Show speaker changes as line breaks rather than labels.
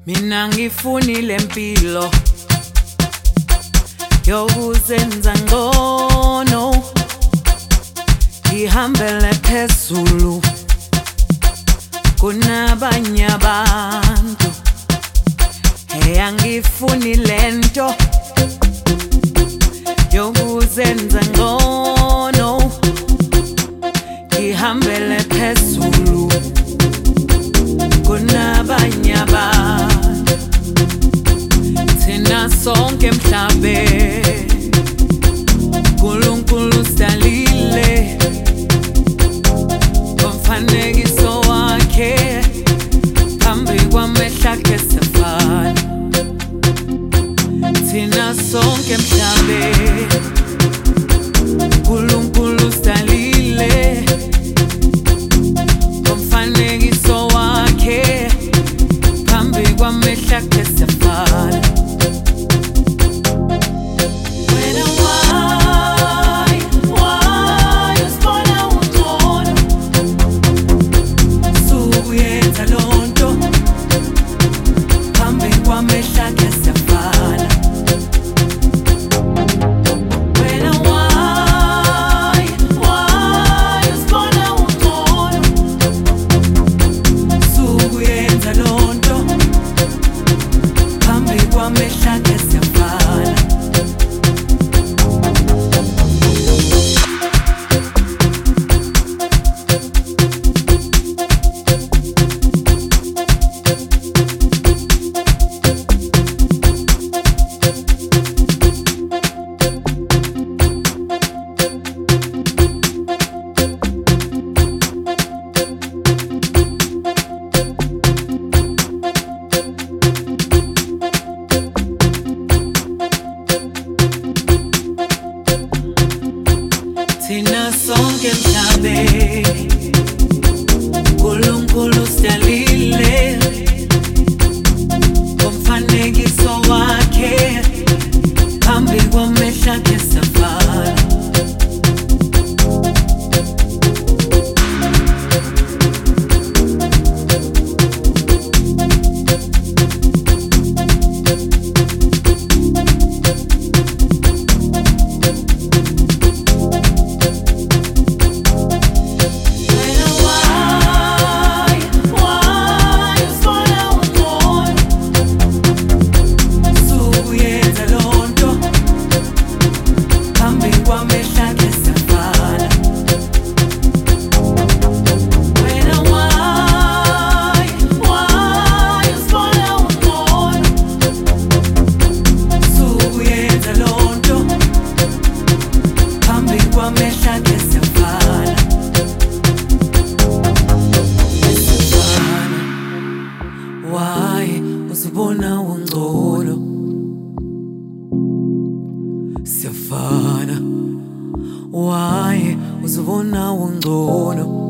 Mina ngifunile impilo yokuzenza ngcono, ngihambele phezulu kunabanye abantu. Ngifunile nto yokuzenza ngcono, ngihambele phezulu kunabanye abantu. Thina sonke emhlabeni uNkulunkulu usidalile ngomfanekiso wakhe, phambi kwamehlo akhe siyafana. Thina sonke emhlabeni uNkulunkulu usidalile ngomfanekiso wakhe, phambi kwamehlo akhe siyafana. Thina sonke emhlabeni uNkulunkulu usidalile ngomfanekiso wakhe, phambi kwamehlo akhe siyafana. Why uzibona ungcono? Siyafana. Why uzibona ungcono?